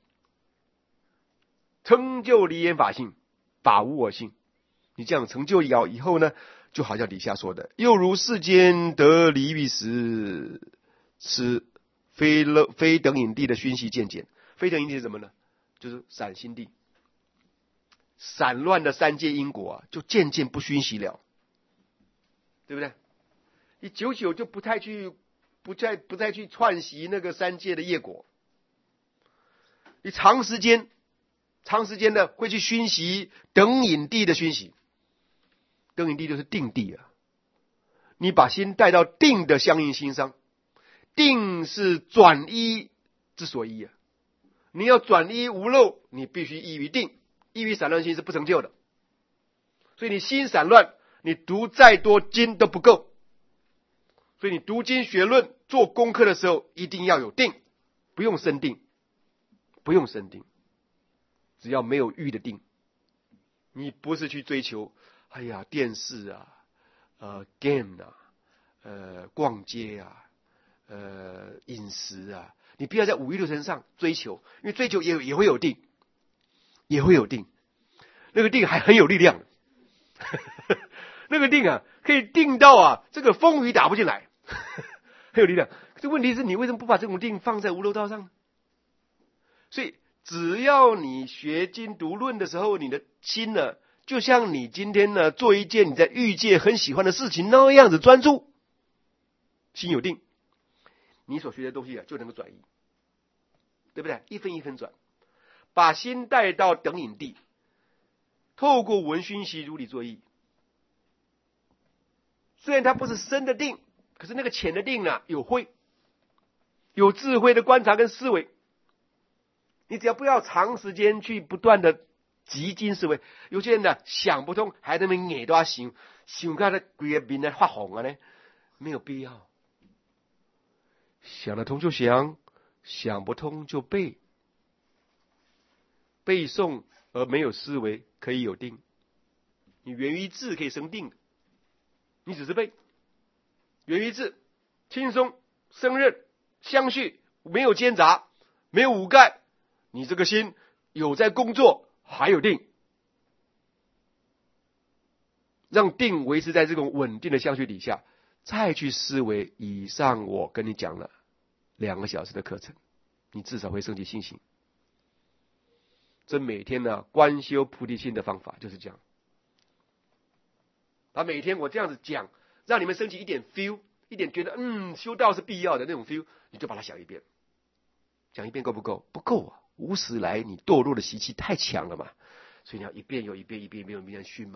成就离言法性，法无我性。你这样成就以后以后呢，就好像底下说的，又如世间得离欲时，此非乐非等引地的熏习渐减。非等引地是什么呢？就是散心地，散乱的三界因果啊，就渐渐不熏习了，对不对？你久久就不太去，不再不再去串习那个三界的业果，你长时间长时间的会去熏习等引地的熏习。等引地就是定地啊，你把心带到定的相应心上，定是转依之所依啊。你要转依无漏，你必须依于定，依于散乱心是不成就的。所以你心散乱，你读再多经都不够。所以你读经学论做功课的时候，一定要有定，不用生定，不用生定，只要没有欲的定。你不是去追求哎呀，电视啊，呃 ，game 啊，呃，逛街啊，呃，饮食啊，你不要在五欲六尘上追求，因为追求也也会有定，也会有定，那个定还很有力量，那个定啊，可以定到啊，这个风雨打不进来，很有力量。可是问题是你为什么不把这种定放在无漏道上呢？所以只要你学经读论的时候，你的心呢，就像你今天呢做一件你在欲界很喜欢的事情那样子专注，心有定，你所学的东西啊就能够转移，对不对？一分一分转，把心带到等引地，透过闻熏习如理作意。虽然它不是深的定，可是那个浅的定呢，有慧，有智慧的观察跟思维。你只要不要长时间去不断的集精思维，有些人呢想不通，还在那边眼都要想，想看他规个面在发红啊呢，没有必要。想得通就想，想不通就背，背诵而没有思维可以有定。你源于智可以生定的，你只是背，源于智，轻松胜任相续，没有奸杂，没有五盖，你这个心有在工作，还有定，让定维持在这种稳定的相续底下，再去思维以上我跟你讲了两个小时的课程，你至少会升起信心。这每天呢观修菩提心的方法就是这样，把每天我这样子讲，让你们升起一点 feel， 一点觉得嗯修道是必要的那种 feel， 你就把它想一遍，讲一遍够不够？不够啊！无始来你堕落的习气太强了嘛，所以你要一遍又一遍，一遍又一遍熏嘛，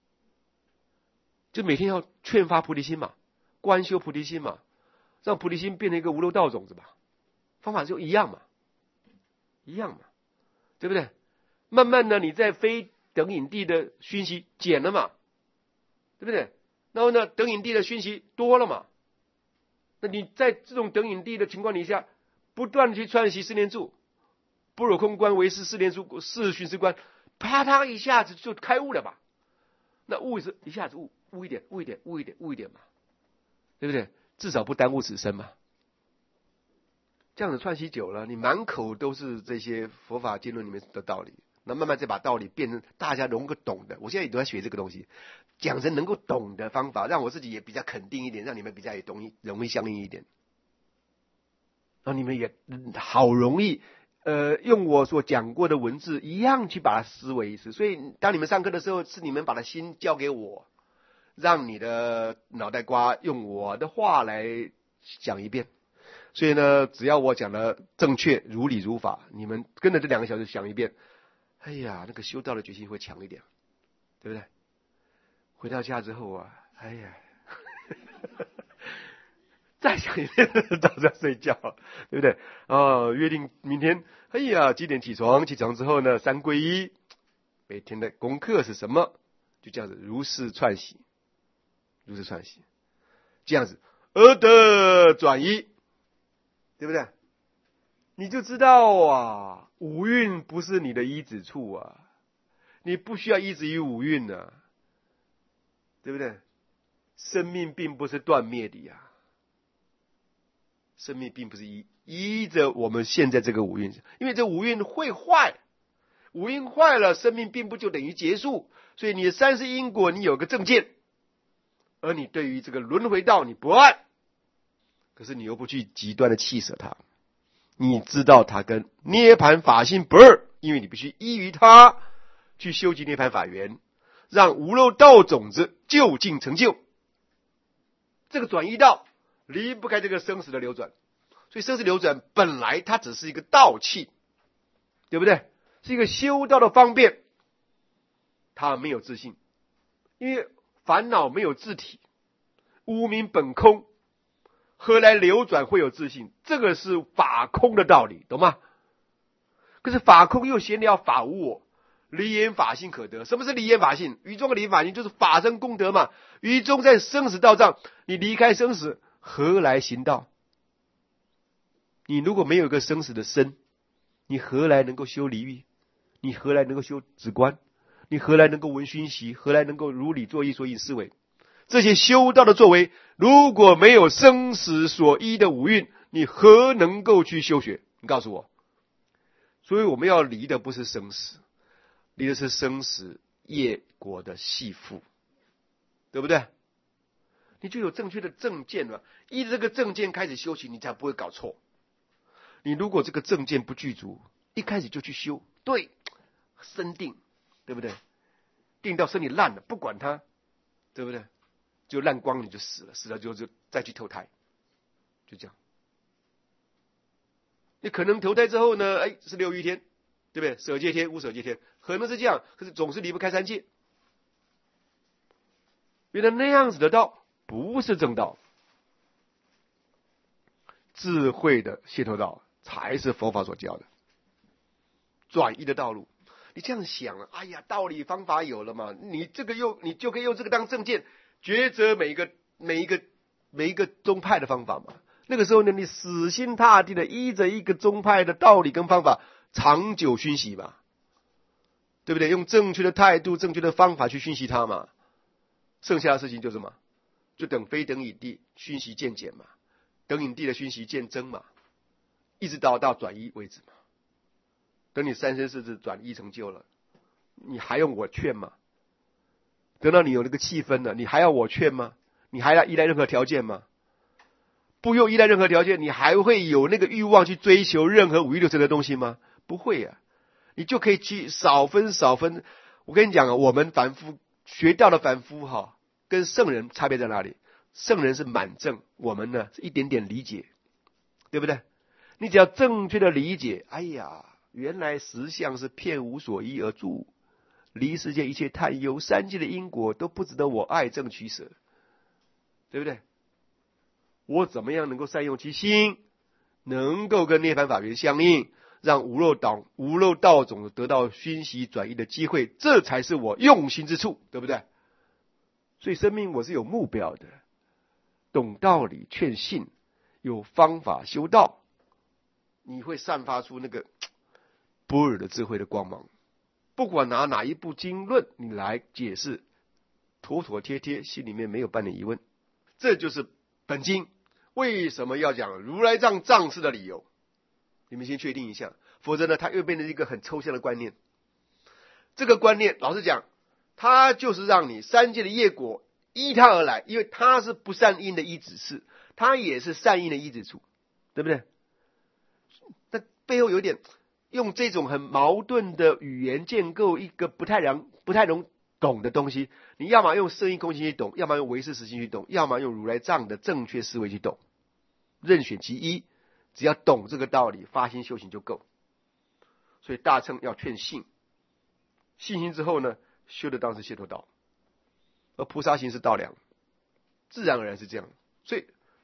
就每天要劝发菩提心嘛，观修菩提心嘛，让菩提心变成一个无漏道种子嘛，方法就一样嘛，一样嘛，对不对？慢慢的你在非等引地的熏习减了嘛，对不对？然后呢，等引地的熏习多了嘛，那你在这种等引地的情况底下，不断的去串习四念住，般若空观唯识四念住四寻思观，啪嗒一下子就开悟了吧？那悟是一下子悟，悟一点，悟一点，悟一点，悟一点嘛，对不对？至少不耽误此生嘛。这样子串习久了，你满口都是这些佛法经论里面的道理，那慢慢再把道理变成大家能够懂的。我现在也都在学这个东西，讲成能够懂的方法，让我自己也比较肯定一点，让你们比较也容易容易相应一点。然后你们也好容易呃用我所讲过的文字一样去把它思维一次。所以当你们上课的时候，是你们把它心交给我，让你的脑袋瓜用我的话来讲一遍。所以呢，只要我讲的正确如理如法，你们跟着这两个小时想一遍，哎呀，那个修道的决心会强一点，对不对？回到家之后啊，哎呀再想一天早上睡觉，对不对？啊，约定明天，哎呀，几点起床？起床之后呢，三归一，每天的功课是什么？就这样子如是串习，如是串习，这样子而得转移，对不对？你就知道啊，五蕴不是你的依止处啊，你不需要依止于五蕴啊，对不对？生命并不是断灭的呀、啊，生命并不是依依着我们现在这个五蕴，因为这五蕴会坏，五蕴坏了，生命并不就等于结束。所以你的三世因果，你有个正见，而你对于这个轮回道你不爱，可是你又不去极端的弃舍它，你知道它跟涅槃法性不二，因为你必须依于它去修集涅槃法缘，让无漏道种子就近成就。这个转移道离不开这个生死的流转，所以生死流转本来它只是一个道器，对不对？是一个修道的方便，它没有自性，因为烦恼没有自体，无明本空，何来流转会有自性？这个是法空的道理，懂吗？可是法空又闲聊法无我，离言法性可得。什么是离言法性？于中的离言法性就是法身功德嘛。于中在生死道障，你离开生死，何来行道？你如果没有一个生死的身，你何来能够修离欲？你何来能够修止观？你何来能够闻熏习？何来能够如理作意所以思维？这些修道的作为，如果没有生死所依的五蕴，你何能够去修学？你告诉我。所以我们要离的不是生死，离的是生死业果的系缚，对不对？你就有正确的正见了，依这个正见开始修行，你才不会搞错。你如果这个正见不具足，一开始就去修，对，身定，对不对？定到身体烂了，不管它，对不对？就烂光，你就死了，死了就就再去投胎，就这样。你可能投胎之后呢，哎，是六欲天，对不对？舍戒天、无舍戒天，可能是这样，可是总是离不开三界。原来那样子的道不是正道，智慧的解脱道才是佛法所教的转移的道路。你这样想了，哎呀，道理方法有了嘛？你这个用你就可以用这个当正见，抉择每一个每一个每一个宗派的方法嘛。那个时候呢，你死心塌地的依着一个宗派的道理跟方法长久熏习嘛，对不对？用正确的态度、正确的方法去熏习它嘛。剩下的事情就是嘛，就等非等引地熏习渐减嘛，等引地的熏习渐增嘛，一直到到转移为止嘛。等你三生四世转移成就了，你还用我劝吗？等到你有那个气氛了，你还要我劝吗？你还要依赖任何条件吗？不用依赖任何条件，你还会有那个欲望去追求任何五欲六尘的东西吗？不会啊，你就可以去少分少分。我跟你讲啊，我们凡夫学道的凡夫哈，跟圣人差别在哪里？圣人是满正，我们呢是一点点理解，对不对？你只要正确的理解，哎呀，原来实相是片无所依而住，离世界一切贪忧，三界的因果都不值得我爱憎取舍，对不对？我怎么样能够善用其心，能够跟涅槃法缘相应，让无漏道无漏道种得到熏习转移的机会，这才是我用心之处，对不对？所以生命我是有目标的，懂道理劝信，有方法修道，你会散发出那个般若的智慧的光芒。不管拿哪一部经论你来解释，妥妥帖帖，心里面没有半点疑问。这就是本经为什么要讲如来藏藏式的理由，你们先确定一下，否则呢，它又变成一个很抽象的观念。这个观念，老实讲，它就是让你三界的业果依它而来，因为它是不善因的依止事，它也是善因的依止处，对不对？那背后有点用这种很矛盾的语言建构一个不太容不太容懂的东西，你要么用色音空性去懂，要么用唯识实性去懂，要么用如来藏的正确思维去懂，任选其一，只要懂这个道理，发心修行就够。所以大乘要劝信，信心之后呢，修的当是解脱道，而菩萨行是道量，自然而然是这样。所以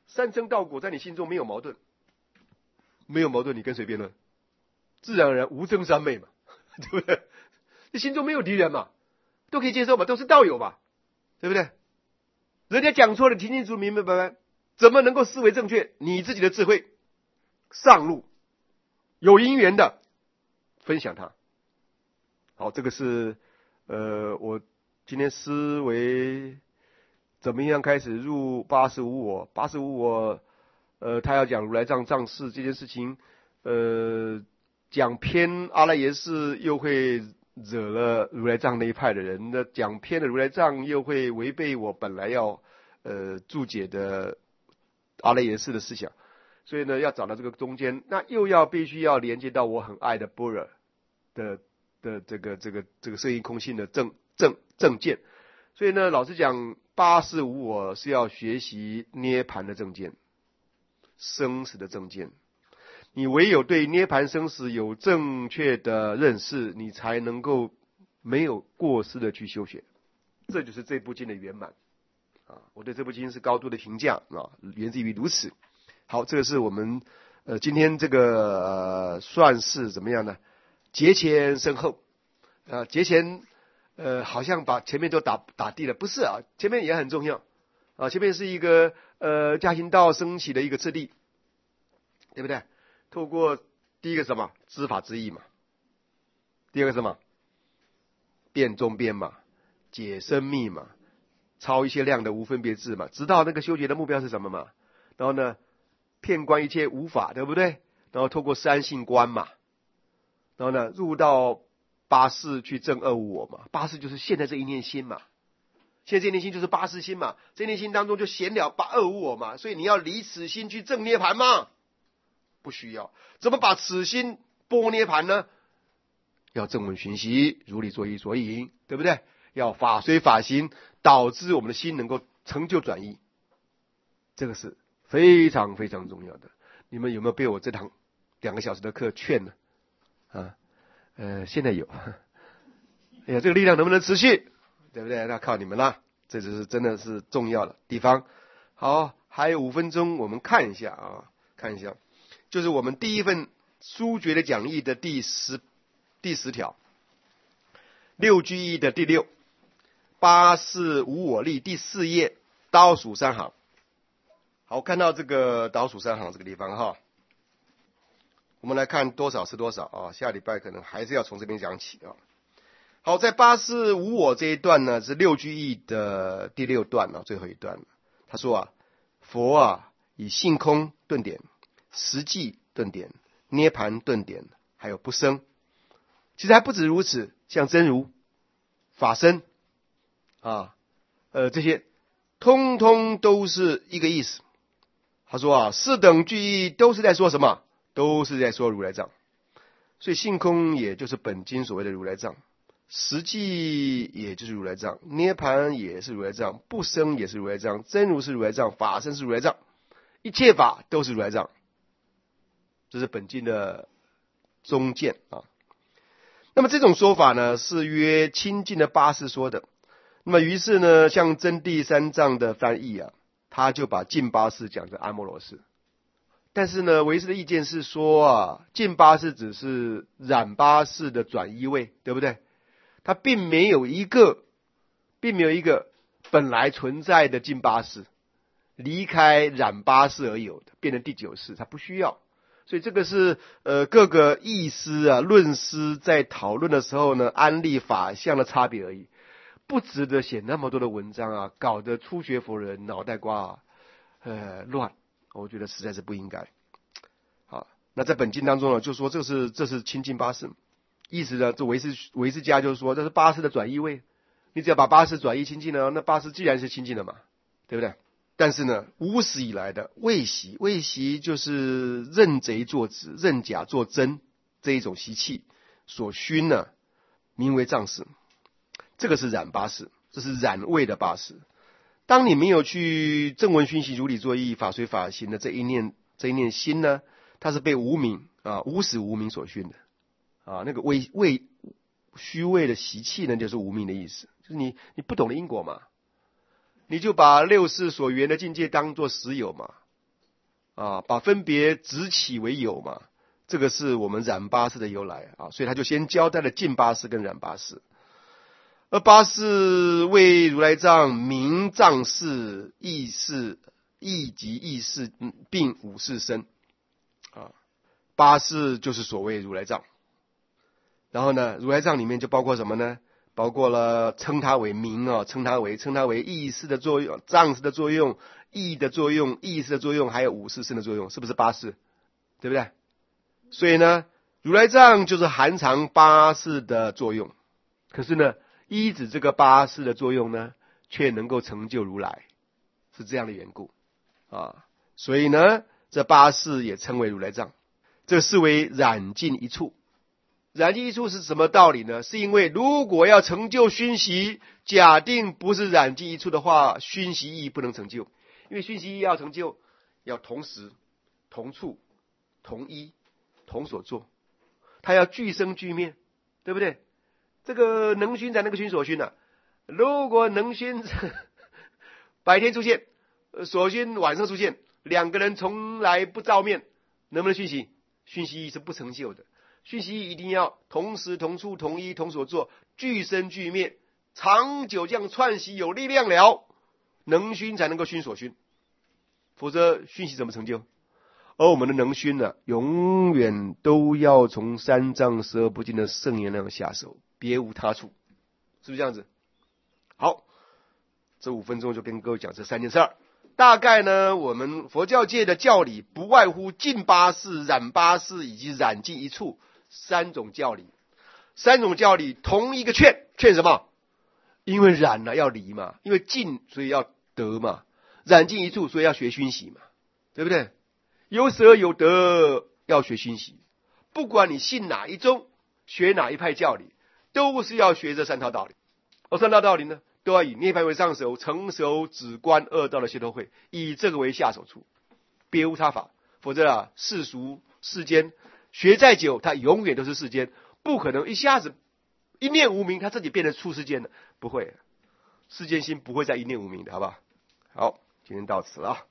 三生道果在你心中没有矛盾，没有矛盾，你跟谁辩论？自然而然无争三昧嘛，对不对？你心中没有敌人嘛，都可以接受嘛，都是道友嘛，对不对？人家讲错了，清清楚楚、明明白白，怎么能够视为正确？你自己的智慧上路，有因缘的分享它。好，这个是呃，我今天思维怎么样开始入八十无我，八十无我，呃，他要讲如来藏藏事这件事情，呃，讲偏阿赖耶识又会惹了如来藏那一派的人，那讲偏的如来藏又会违背我本来要呃注解的阿赖耶识的思想，所以呢，要找到这个中间，那又要必须要连接到我很爱的般若的的这个这个这个色音空性的正正正见，所以呢，老实讲，八事无我是要学习涅盘的正见，生死的正见。你唯有对涅盘生死有正确的认识，你才能够没有过失的去修学。这就是这部经的圆满啊！我对这部经是高度的评价啊，源自于如此。好，这个是我们呃今天这个、呃、算是怎么样呢？节前身后，呃节前呃好像把前面都打打地了，不是啊，前面也很重要啊，前面是一个呃加行道升起的一个次第，对不对？透过第一个什么知法之意嘛，第二个什么辩中辩嘛，解深密嘛，超一切量的无分别智嘛，直到那个修学的目标是什么嘛？然后呢，遍观一切无法，对不对？然后透过三性观嘛，然后呢，入到八识去证二无我嘛，八识就是现在这一念心嘛，现在这一念心就是八识心嘛，这一念心当中就显了八二无我嘛，所以你要离此心去证涅盘嘛。不需要，怎么把此心拨涅盘呢？要正闻寻习，如理作意所引，对不对？要法随法行，导致我们的心能够成就转移，这个是非常非常重要的。你们有没有被我这堂两个小时的课劝呢？啊，呃，现在有。哎呀，这个力量能不能持续？对不对？那靠你们了，这就是真的是重要的地方。好，还有五分钟，我们看一下啊，看一下。就是我们第一份书诀的讲义的第十第十条，六句义的第六，八事无我力第四页倒数三行。好，看到这个倒数三行这个地方哈，我们来看多少是多少啊？下礼拜可能还是要从这边讲起啊。好，在八事无我这一段呢，是六句义的第六段啊，最后一段。他说啊，佛啊以性空顿点。实际顿点、涅盘顿点，还有不生，其实还不止如此，像真如、法身啊，呃，这些通通都是一个意思。他说啊，四等句义都是在说什么？都是在说如来藏。所以性空也就是本经所谓的如来藏，实际也就是如来藏，涅盘也是如来藏，不生也是如来藏，真如是如来藏，法身是如来藏，一切法都是如来藏。这是本经的中见啊。那么这种说法呢，是约亲近的八识说的。那么于是呢，像真谛三藏的翻译啊，他就把净八识讲成阿摩罗识。但是呢，唯识的意见是说啊，净八识只是染八识的转依位，对不对？它并没有一个，并没有一个本来存在的净八识，离开染八识而有的，变成第九识，它不需要。所以这个是呃各个义师啊论师在讨论的时候呢，安立法相的差别而已，不值得写那么多的文章啊，搞得初学佛人脑袋瓜啊呃乱，我觉得实在是不应该。好，那在本经当中呢，就说这是这是清净八识，意思呢，这唯识唯识家就是说这是八识的转依位，你只要把八识转依清净了，那八识既然是清净的嘛，对不对？但是呢，无始以来的未习，未习就是认贼作子、认假作真这一种习气所熏呢，名为藏识。这个是染八识，这是染位的八识。当你没有去正闻熏习、如理作意、法随法行的这一念这一念心呢，它是被无明啊无始无明所熏的啊。那个未未虚伪的习气呢，就是无明的意思，就是你你不懂的因果嘛。你就把六世所缘的境界当作实有嘛， 啊，把分别执起为有嘛，这个是我们染八识的由来啊，所以他就先交代了净八识跟染八识。而八识为如来藏明藏识、意识、意及意识并五识身啊，八识就是所谓如来藏。然后呢，如来藏里面就包括什么呢？包括了称它为明啊，称它为称它为意识的作用、藏识的作用、意的作用、意识的作用，还有五识身的作用，是不是八识？对不对？所以呢，如来藏就是含藏八识的作用。可是呢，依止这个八识的作用呢，却能够成就如来，是这样的缘故啊。所以呢，这八识也称为如来藏，这视为染尽一处。染尽一处是什么道理呢？是因为如果要成就熏习，假定不是染尽一处的话，熏习意不能成就。因为熏习意要成就，要同时、同处、同一、同所做，它要俱生俱灭，对不对？这个能熏才能够熏所熏啊。如果能熏白天出现，所熏晚上出现，两个人从来不照面，能不能熏习？熏习意是不成就的。熏习意一定要同时、同处、同一、同所做，俱生俱灭，长久这样串习有力量了，能熏才能够熏所熏，否则熏习怎么成就？而我们的能熏呢、啊，永远都要从三藏十二不尽的圣言量下手，别无他处，是不是这样子？好，这五分钟就跟各位讲这三件事儿。大概呢，我们佛教界的教理不外乎净八识、染八识以及染尽一处三种教理。三种教理同一个劝，劝什么？因为染呢、啊、要离嘛，因为尽所以要得嘛，染尽一处所以要学熏习嘛，对不对？有舍有得，要学熏习。不管你信哪一宗，学哪一派教理，都是要学这三套道理。而三套道理呢，都要以涅槃为上手，成熟止观二道的解脱慧，以这个为下手处，别无他法。否则啊，世俗世间学再久，他永远都是世间，不可能一下子一念无明，他自己变成出世间的，不会，世间心不会再一念无明的，好不好？好，今天到此了。